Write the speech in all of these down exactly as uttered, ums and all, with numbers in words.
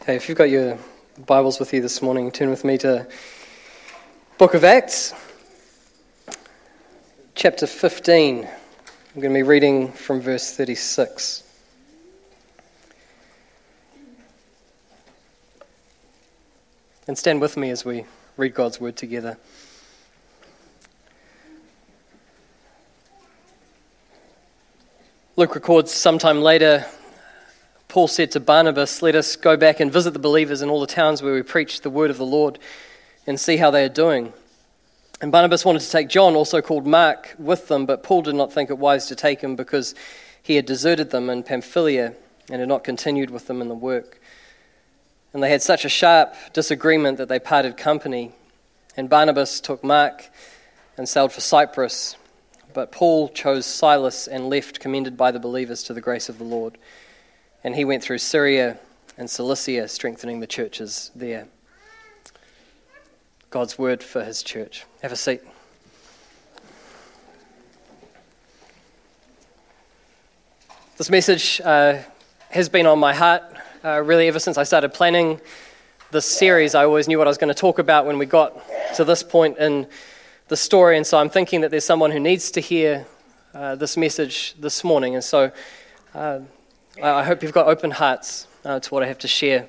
Okay, if you've got your Bibles with you this morning, turn with me to Book of Acts, chapter fifteen. I'm going to be reading from verse thirty-six. And stand with me as we read God's word together. Luke records sometime later, Paul said to Barnabas, "Let us go back and visit the believers in all the towns where we preach the word of the Lord and see how they are doing." And Barnabas wanted to take John, also called Mark, with them, but Paul did not think it wise to take him because he had deserted them in Pamphylia and had not continued with them in the work. And they had such a sharp disagreement that they parted company. And Barnabas took Mark and sailed for Cyprus, but Paul chose Silas and left, commended by the believers to the grace of the Lord. And he went through Syria and Cilicia, strengthening the churches there. God's word for his church. Have a seat. This message uh, has been on my heart uh, really ever since I started planning this series. I always knew what I was going to talk about when we got to this point in the story, and so I'm thinking that there's someone who needs to hear uh, this message this morning, and so uh, I hope you've got open hearts uh, to what I have to share.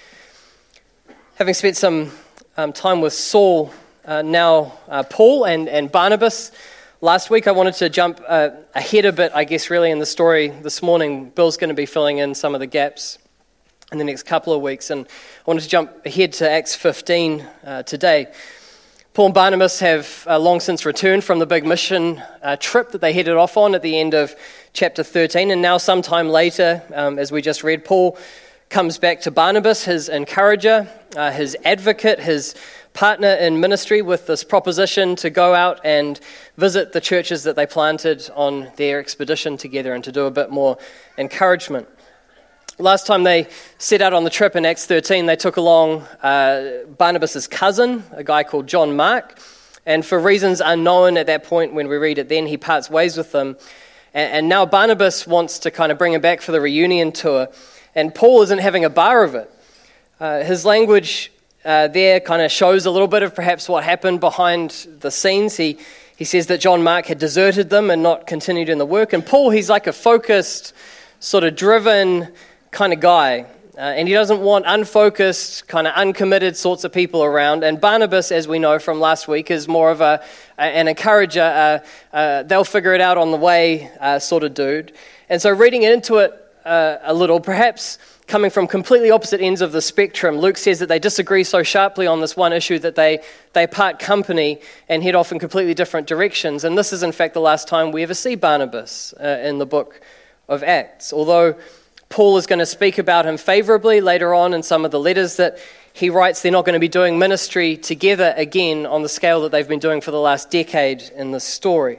Having spent some um, time with Saul, uh, now uh, Paul and, and Barnabas, last week I wanted to jump uh, ahead a bit, I guess, really in the story this morning. Bill's going to be filling in some of the gaps in the next couple of weeks, and I wanted to jump ahead to Acts fifteen uh, today. Paul and Barnabas have uh, long since returned from the big mission uh, trip that they headed off on at the end of chapter thirteen, and now sometime later, um, as we just read, Paul comes back to Barnabas, his encourager, uh, his advocate, his partner in ministry, with this proposition to go out and visit the churches that they planted on their expedition together and to do a bit more encouragement. Last time they set out on the trip in Acts thirteen, they took along uh, Barnabas' cousin, a guy called John Mark, and for reasons unknown at that point when we read it then, he parts ways with them. And, and now Barnabas wants to kind of bring him back for the reunion tour, and Paul isn't having a bar of it. Uh, his language uh, there kind of shows a little bit of perhaps what happened behind the scenes. He, he says that John Mark had deserted them and not continued in the work, and Paul, he's like a focused, sort of driven kind of guy, uh, and he doesn't want unfocused, kind of uncommitted sorts of people around. And Barnabas, as we know from last week, is more of a, a an encourager, uh, uh, they'll figure it out on the way uh, sort of dude. And so reading into it uh, a little, perhaps coming from completely opposite ends of the spectrum, Luke says that they disagree so sharply on this one issue that they, they part company and head off in completely different directions. And this is in fact the last time we ever see Barnabas uh, in the book of Acts, although Paul is going to speak about him favorably later on in some of the letters that he writes. They're not going to be doing ministry together again on the scale that they've been doing for the last decade in this story.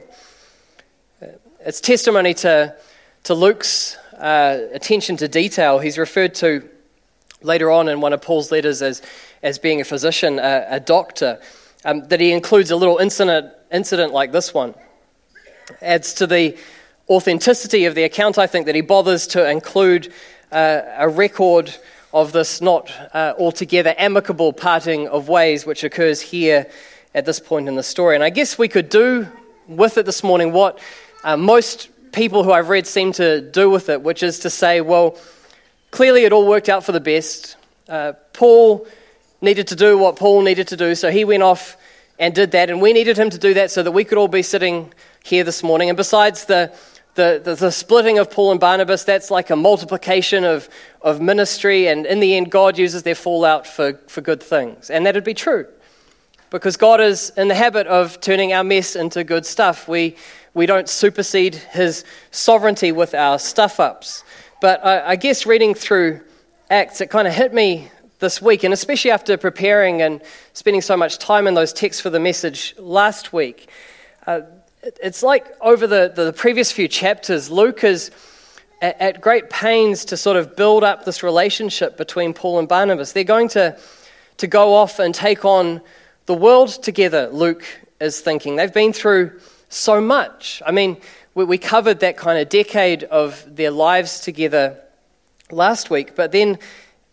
It's testimony to, to Luke's uh, attention to detail. He's referred to later on in one of Paul's letters as, as being a physician, a, a doctor, um, that he includes a little incident, incident like this one. Adds to the authenticity of the account, I think, that he bothers to include uh, a record of this not uh, altogether amicable parting of ways which occurs here at this point in the story. And I guess we could do with it this morning what uh, most people who I've read seem to do with it, which is to say, well, clearly it all worked out for the best. Uh, Paul needed to do what Paul needed to do, so he went off and did that, and we needed him to do that so that we could all be sitting here this morning. And besides the The, the the splitting of Paul and Barnabas, that's like a multiplication of, of ministry, and in the end, God uses their fallout for, for good things. And that'd be true, because God is in the habit of turning our mess into good stuff. We we don't supersede his sovereignty with our stuff-ups. But I, I guess reading through Acts, it kind of hit me this week, and especially after preparing and spending so much time in those texts for the message last week, uh, it's like over the, the previous few chapters, Luke is at, at great pains to sort of build up this relationship between Paul and Barnabas. They're going to, to go off and take on the world together, Luke is thinking. They've been through so much. I mean, we, we covered that kind of decade of their lives together last week, but then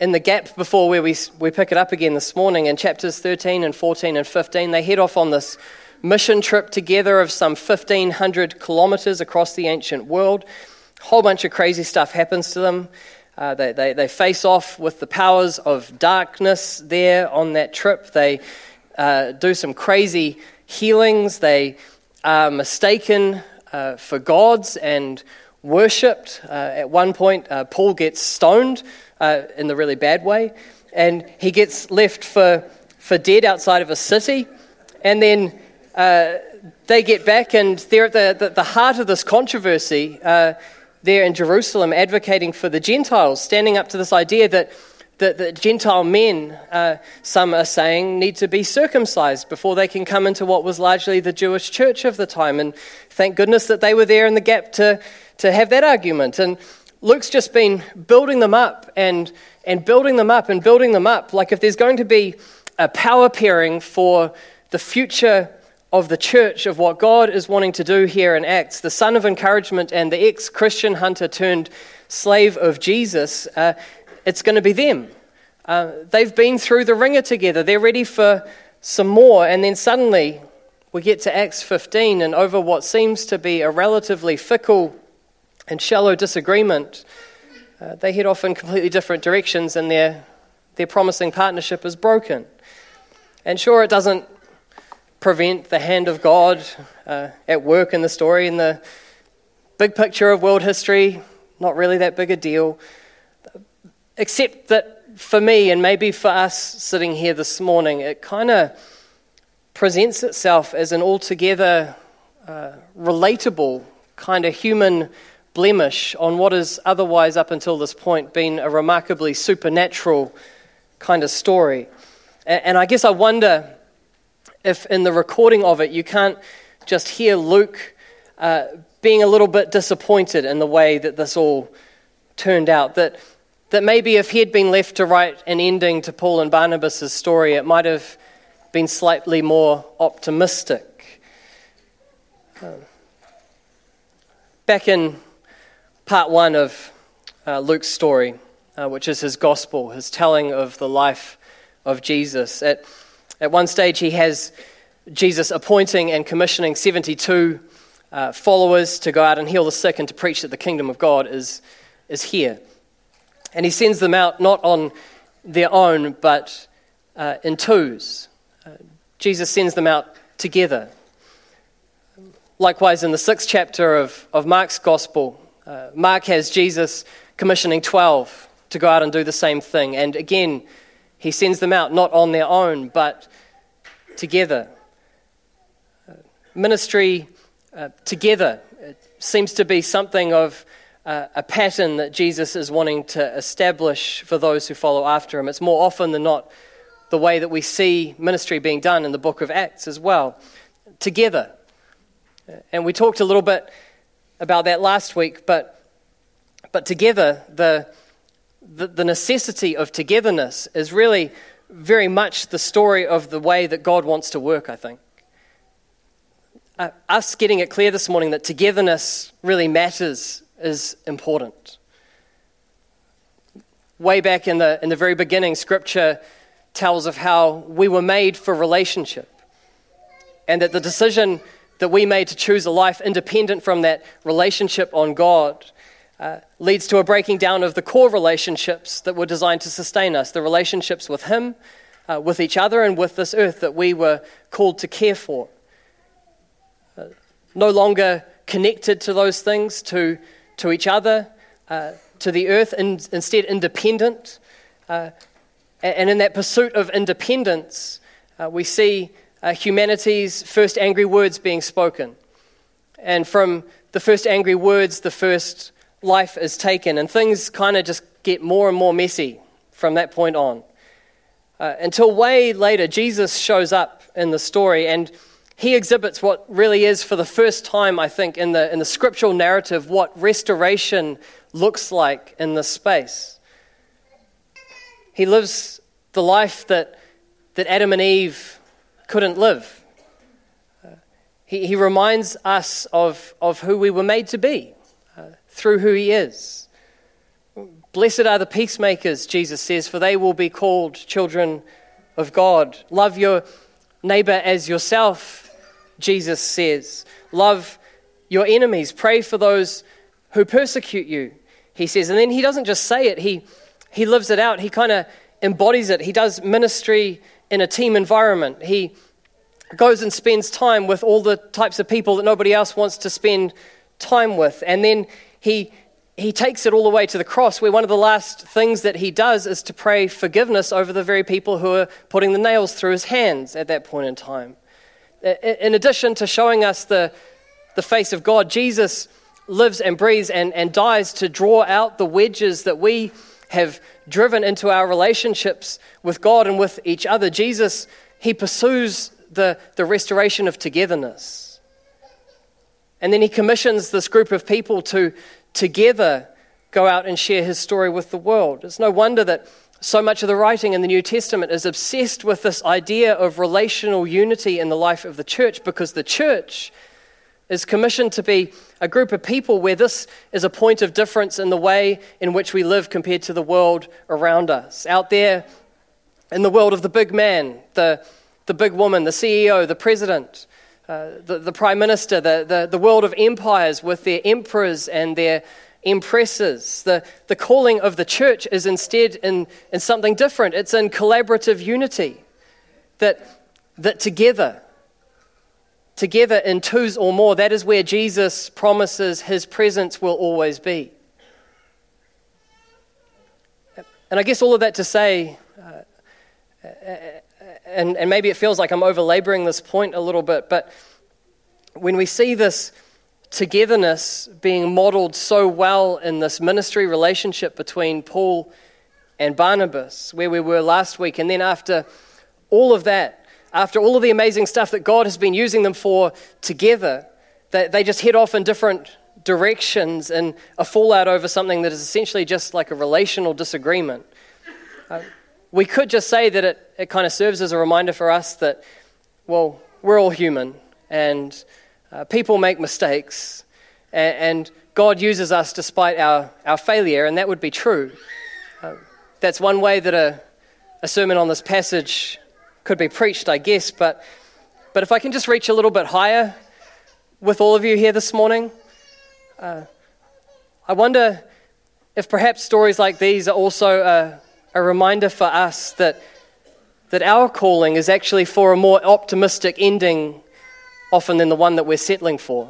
in the gap before where we we pick it up again this morning, in chapters thirteen and fourteen and fifteen, they head off on this mission trip together of some fifteen hundred kilometers across the ancient world. A whole bunch of crazy stuff happens to them. Uh, they, they, they face off with the powers of darkness there on that trip. They uh, do some crazy healings. They are mistaken uh, for gods and worshipped. Uh, at one point, uh, Paul gets stoned uh, in the really bad way, and he gets left for, for dead outside of a city. And then uh, they get back, and they're at the, the, the heart of this controversy uh, there in Jerusalem, advocating for the Gentiles, standing up to this idea that that, that Gentile men, uh, some are saying, need to be circumcised before they can come into what was largely the Jewish church of the time. And thank goodness that they were there in the gap to to have that argument. And Luke's just been building them up and and building them up and building them up. Like if there's going to be a power pairing for the future of the church, of what God is wanting to do here in Acts, the son of encouragement and the ex-Christian hunter turned slave of Jesus, uh, it's going to be them. Uh, they've been through the ringer together. They're ready for some more. And then suddenly we get to Acts fifteen, and over what seems to be a relatively fickle and shallow disagreement, uh, they head off in completely different directions, and their their promising partnership is broken. And sure, it doesn't prevent the hand of God uh, at work in the story. In the big picture of world history, not really that big a deal. Except that for me, and maybe for us sitting here this morning, it kind of presents itself as an altogether uh, relatable kind of human blemish on what has otherwise up until this point been a remarkably supernatural kind of story. And, and I guess I wonder if in the recording of it you can't just hear Luke uh, being a little bit disappointed in the way that this all turned out, that that maybe if he had been left to write an ending to Paul and Barnabas' story, it might have been slightly more optimistic. Uh, back in part one of uh, Luke's story, uh, which is his gospel, his telling of the life of Jesus, at At one stage, he has Jesus appointing and commissioning seventy-two uh, followers to go out and heal the sick and to preach that the kingdom of God is, is here. And he sends them out not on their own, but uh, in twos. Uh, Jesus sends them out together. Likewise, in the sixth chapter of, of Mark's gospel, uh, Mark has Jesus commissioning twelve to go out and do the same thing. And again, he sends them out not on their own, but together. Uh, ministry uh, together it seems to be something of uh, a pattern that Jesus is wanting to establish for those who follow after him. It's more often than not the way that we see ministry being done in the book of Acts as well. Together. And we talked a little bit about that last week, but but together, the The, the necessity of togetherness is really very much the story of the way that God wants to work, I think. Uh, us getting it clear this morning that togetherness really matters is important. Way back in the in the very beginning, Scripture tells of how we were made for relationship, and that the decision that we made to choose a life independent from that relationship on God Uh, leads to a breaking down of the core relationships that were designed to sustain us, the relationships with him, uh, with each other, and with this earth that we were called to care for. Uh, no longer connected to those things, to, to each other, uh, to the earth, and instead independent. Uh, and in that pursuit of independence, uh, we see uh, humanity's first angry words being spoken. And from the first angry words, the first life is taken, and things kind of just get more and more messy from that point on. Uh, until way later, Jesus shows up in the story, and he exhibits what really is, for the first time, I think, in the in the scriptural narrative, what restoration looks like in this space. He lives the life that that Adam and Eve couldn't live. Uh, he, he reminds us of, of who we were made to be. Through who he is. Blessed are the peacemakers, Jesus says, for they will be called children of God. Love your neighbor as yourself, Jesus says. Love your enemies. Pray for those who persecute you, he says. And then he doesn't just say it, he, he lives it out. He kind of embodies it. He does ministry in a team environment. He goes and spends time with all the types of people that nobody else wants to spend time with. And then he he takes it all the way to the cross, where one of the last things that he does is to pray forgiveness over the very people who are putting the nails through his hands at that point in time. In addition to showing us the, the face of God, Jesus lives and breathes and, and dies to draw out the wedges that we have driven into our relationships with God and with each other. Jesus, he pursues the, the restoration of togetherness. And then he commissions this group of people to together go out and share his story with the world. It's no wonder that so much of the writing in the New Testament is obsessed with this idea of relational unity in the life of the church, because the church is commissioned to be a group of people where this is a point of difference in the way in which we live compared to the world around us. Out there in the world of the big man, the, the big woman, the C E O, the president, Uh, the, the prime minister, the, the, the world of empires with their emperors and their empresses. The, the calling of the church is instead in, in something different. It's in collaborative unity. That, that together, together in twos or more, that is where Jesus promises his presence will always be. And I guess all of that to say, uh, And, and maybe it feels like I'm over-laboring this point a little bit, but when we see this togetherness being modeled so well in this ministry relationship between Paul and Barnabas, where we were last week, and then after all of that, after all of the amazing stuff that God has been using them for together, they, they just head off in different directions and a fallout over something that is essentially just like a relational disagreement. Uh, We could just say that it, it kind of serves as a reminder for us that, well, we're all human, and uh, people make mistakes, and, and God uses us despite our, our failure, and that would be true. Uh, that's one way that a, a sermon on this passage could be preached, I guess, but, but if I can just reach a little bit higher with all of you here this morning, uh, I wonder if perhaps stories like these are also a A reminder for us that that our calling is actually for a more optimistic ending often than the one that we're settling for.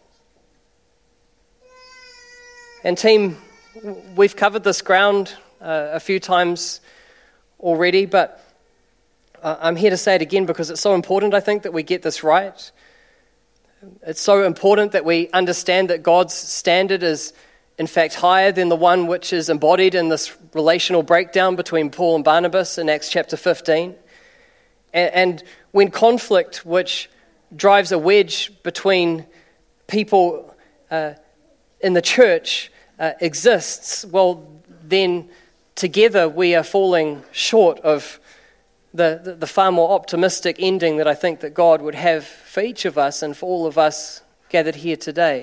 And team, we've covered this ground uh, a few times already, but uh, I'm here to say it again because it's so important, I think, that we get this right. It's so important that we understand that God's standard is in fact higher than the one which is embodied in this relational breakdown between Paul and Barnabas in Acts chapter fifteen. And, and when conflict, which drives a wedge between people uh, in the church, uh, exists, well, then together we are falling short of the, the, the far more optimistic ending that I think that God would have for each of us and for all of us gathered here today.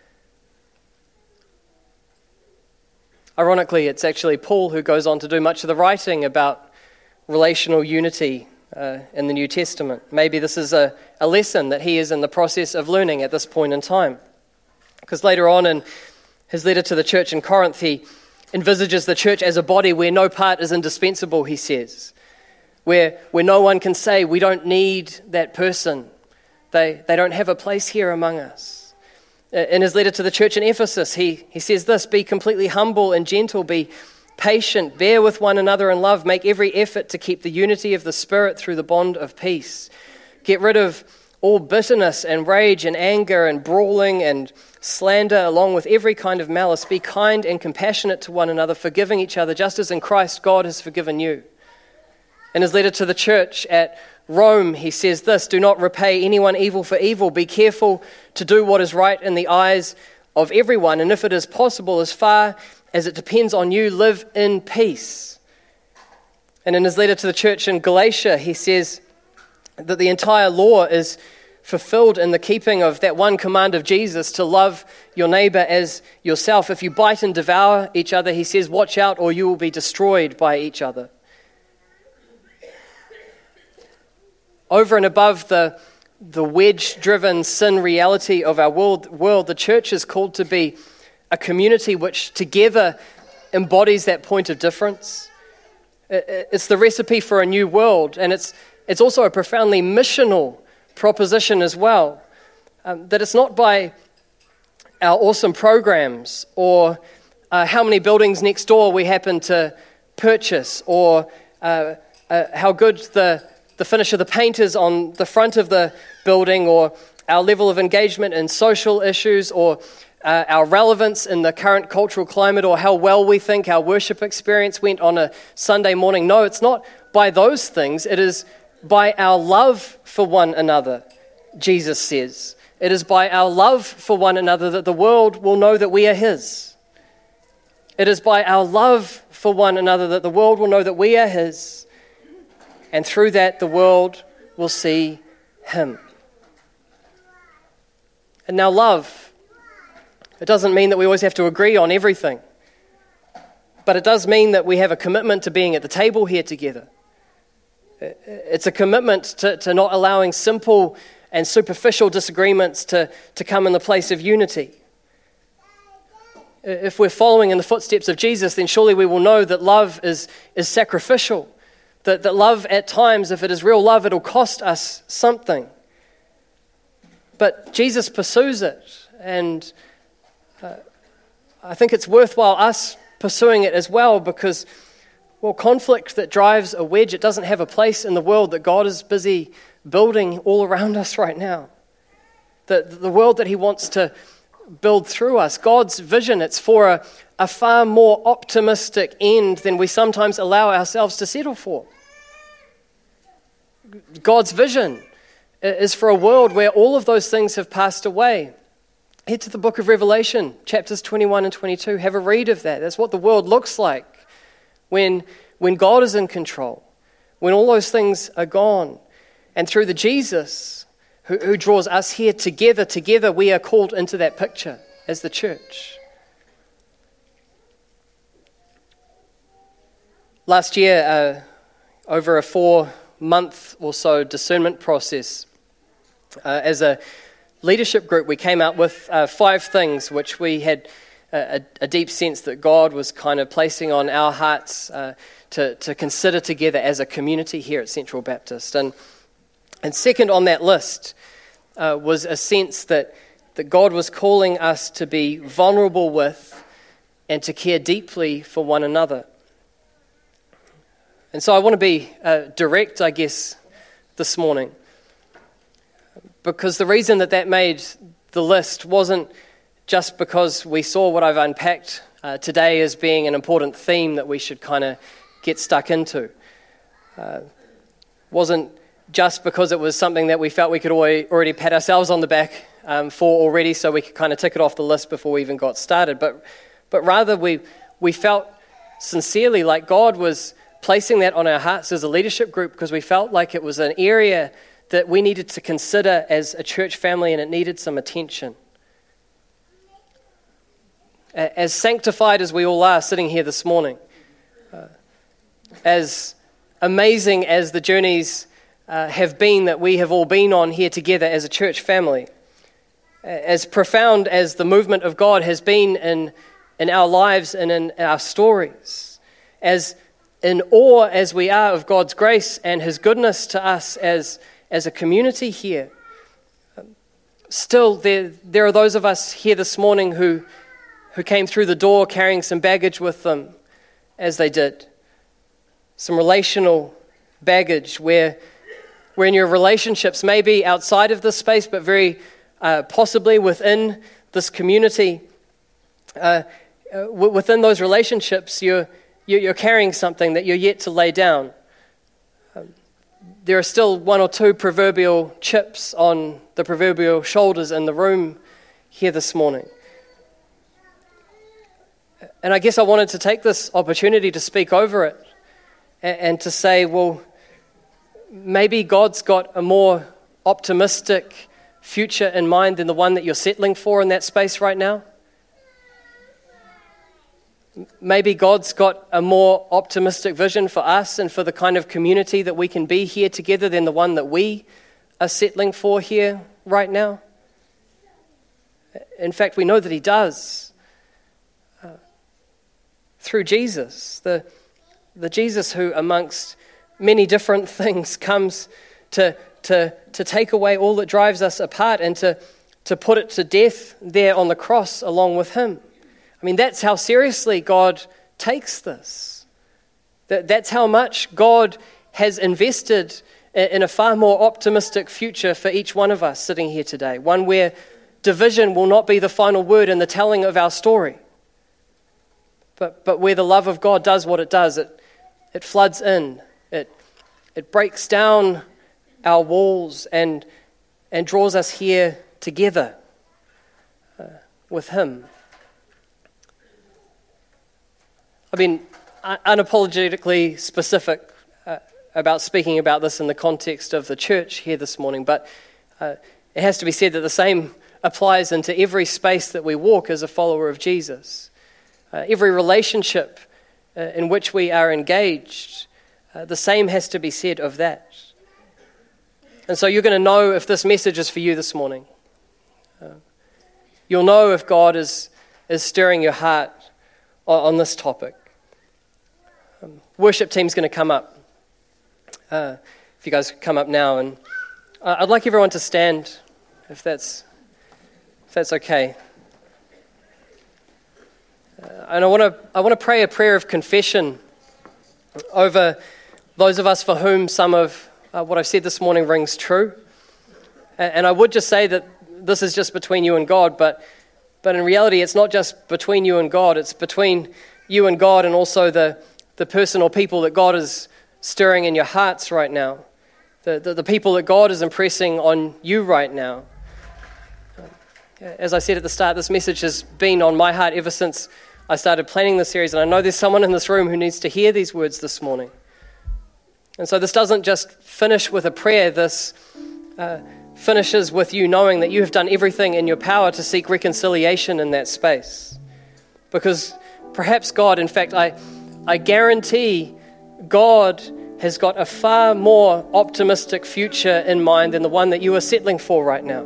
Ironically, it's actually Paul who goes on to do much of the writing about relational unity uh, in the New Testament. Maybe this is a, a lesson that he is in the process of learning at this point in time. Because later on in his letter to the church in Corinth, he envisages the church as a body where no part is indispensable, he says. Where, where no one can say, we don't need that person. They, they don't have a place here among us. In his letter to the church in Ephesus, he, he says this: be completely humble and gentle, be patient, bear with one another in love, make every effort to keep the unity of the Spirit through the bond of peace. Get rid of all bitterness and rage and anger and brawling and slander, along with every kind of malice. Be kind and compassionate to one another, forgiving each other, just as in Christ God has forgiven you. In his letter to the church at Rome, he says this: do not repay anyone evil for evil. Be careful to do what is right in the eyes of everyone. And if it is possible, as far as it depends on you, live in peace. And in his letter to the church in Galatia, he says that the entire law is fulfilled in the keeping of that one command of Jesus to love your neighbor as yourself. If you bite and devour each other, he says, watch out or you will be destroyed by each other. Over and above the, the wedge-driven sin reality of our world, world, the church is called to be a community which together embodies that point of difference. It's the recipe for a new world, and it's it's also a profoundly missional proposition as well. Um, that it's not by our awesome programs or uh, how many buildings next door we happen to purchase, or uh, uh, how good the, the finish of the paint is on the front of the building, or our level of engagement in social issues, or Uh, our relevance in the current cultural climate, or how well we think our worship experience went on a Sunday morning. No, it's not by those things. It is by our love for one another, Jesus says. It is by our love for one another that the world will know that we are His. It is by our love for one another that the world will know that we are His. And through that, the world will see Him. And now love, it doesn't mean that we always have to agree on everything, but it does mean that we have a commitment to being at the table here together. It's a commitment to, to not allowing simple and superficial disagreements to, to come in the place of unity. If we're following in the footsteps of Jesus, then surely we will know that love is, is sacrificial, that, that love at times, if it is real love, it'll cost us something. But Jesus pursues it, and Uh, I think it's worthwhile us pursuing it as well, because, well, conflict that drives a wedge, it doesn't have a place in the world that God is busy building all around us right now. The, the world that He wants to build through us, God's vision, it's for a, a far more optimistic end than we sometimes allow ourselves to settle for. God's vision is for a world where all of those things have passed away. Head to the book of Revelation, chapters twenty-one and twenty-two. Have a read of that. That's what the world looks like when, when God is in control, when all those things are gone. And through the Jesus who, who draws us here together, together we are called into that picture as the church. Last year, uh, over a four-month or so discernment process, uh, as a leadership group, we came out with uh, five things which we had a, a deep sense that God was kind of placing on our hearts uh, to, to consider together as a community here at Central Baptist. And, and second on that list uh, was a sense that, that God was calling us to be vulnerable with and to care deeply for one another. And so I want to be uh, direct, I guess, this morning. Because the reason that that made the list wasn't just because we saw what I've unpacked uh, today as being an important theme that we should kind of get stuck into. Uh, wasn't just because it was something that we felt we could already pat ourselves on the back um, for already, so we could kind of tick it off the list before we even got started. But but rather we we felt sincerely like God was placing that on our hearts as a leadership group, because we felt like it was an area that we needed to consider as a church family, and it needed some attention. As sanctified as we all are sitting here this morning, uh, as amazing as the journeys uh, have been that we have all been on here together as a church family, as profound as the movement of God has been in, in our lives and in our stories, as in awe as we are of God's grace and His goodness to us as As a community here, still there there are those of us here this morning who who came through the door carrying some baggage with them as they did. Some relational baggage where, where in your relationships, maybe outside of this space, but very uh, possibly within this community, uh, uh, within those relationships, you're, you're carrying something that you're yet to lay down. There are still one or two proverbial chips on the proverbial shoulders in the room here this morning. And I guess I wanted to take this opportunity to speak over it and, and to say, well, maybe God's got a more optimistic future in mind than the one that you're settling for in that space right now? Maybe God's got a more optimistic vision for us and for the kind of community that we can be here together than the one that we are settling for here right now. In fact, we know that he does. Uh, through Jesus, the, the Jesus who amongst many different things comes to, to, to take away all that drives us apart and to, to put it to death there on the cross along with him. I mean, that's how seriously God takes this. That, that's how much God has invested in, in a far more optimistic future for each one of us sitting here today. One where division will not be the final word in the telling of our story. But, but where the love of God does what it does, it, it floods in. It, it breaks down our walls and, and draws us here together uh, with him. I've been unapologetically specific uh, about speaking about this in the context of the church here this morning, but uh, it has to be said that the same applies into every space that we walk as a follower of Jesus. Uh, every relationship uh, in which we are engaged, uh, the same has to be said of that. And so you're going to know if this message is for you this morning. Uh, you'll know if God is, is stirring your heart on, on this topic. Um, worship team's going to come up. Uh, if you guys come up now, and uh, I'd like everyone to stand, if that's if that's okay. Uh, and I want to I want to pray a prayer of confession over those of us for whom some of uh, what I've said this morning rings true. And, and I would just say that this is just between you and God, but but in reality, it's not just between you and God. It's between you and God, and also the the person or people that God is stirring in your hearts right now, the, the, the people that God is impressing on you right now. As I said at the start, this message has been on my heart ever since I started planning the series, and I know there's someone in this room who needs to hear these words this morning. And so this doesn't just finish with a prayer, this uh, finishes with you knowing that you have done everything in your power to seek reconciliation in that space. Because perhaps God, in fact, I I guarantee God has got a far more optimistic future in mind than the one that you are settling for right now.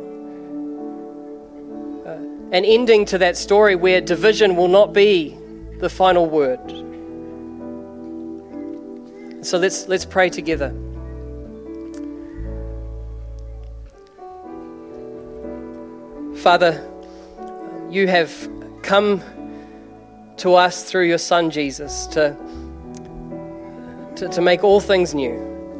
Uh, an ending to that story where division will not be the final word. So let's let's pray together. Father, you have come to us through your Son Jesus to, to, to make all things new.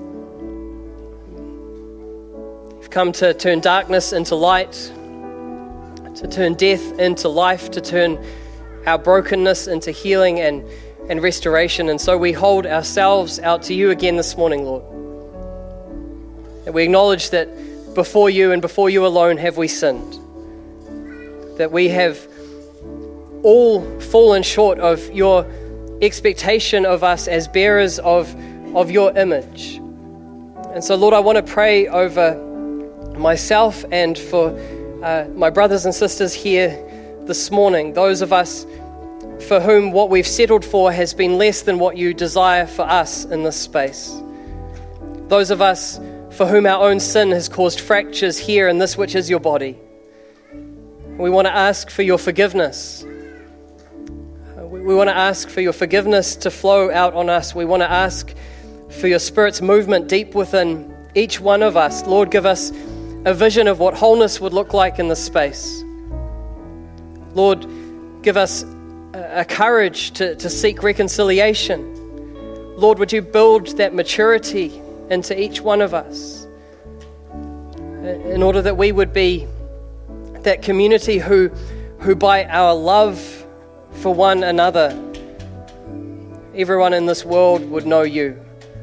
You've come to turn darkness into light, to turn death into life, to turn our brokenness into healing and, and restoration. And so we hold ourselves out to you again this morning, Lord. And we acknowledge that before you and before you alone have we sinned. That we have all fallen short of your expectation of us as bearers of, of your image. And so, Lord, I want to pray over myself and for uh, my brothers and sisters here this morning, those of us for whom what we've settled for has been less than what you desire for us in this space. Those of us for whom our own sin has caused fractures here in this which is your body. We want to ask for your forgiveness. We want to ask for your forgiveness to flow out on us. We want to ask for your Spirit's movement deep within each one of us. Lord, give us a vision of what wholeness would look like in this space. Lord, give us a courage to, to seek reconciliation. Lord, would you build that maturity into each one of us in order that we would be that community who, who by our love for one another, everyone in this world would know you.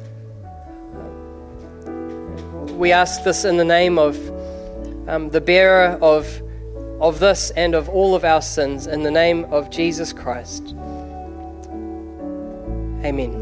We ask this in the name of um, the bearer of, of this and of all of our sins, in the name of Jesus Christ. Amen.